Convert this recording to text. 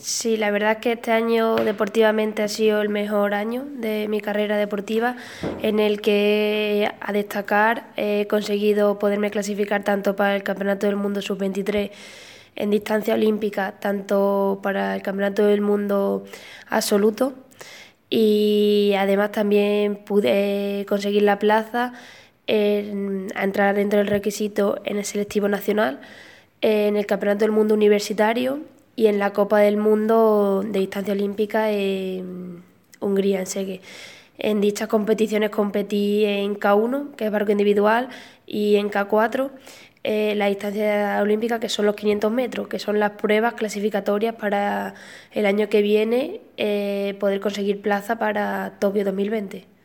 Sí, la verdad es que este año deportivamente ha sido el mejor año de mi carrera deportiva, en el que a destacar he conseguido poderme clasificar tanto para el Campeonato del Mundo Sub-23 en distancia olímpica, tanto para el Campeonato del Mundo absoluto, y además también pude conseguir la plaza a entrar dentro del requisito en el selectivo nacional, en el Campeonato del Mundo Universitario y en la Copa del Mundo de distancia olímpica en Hungría, en Segue. En dichas competiciones competí en K1, que es barco individual, y en K4, la distancia olímpica, que son los 500 metros, que son las pruebas clasificatorias para el año que viene poder conseguir plaza para Tokio 2020.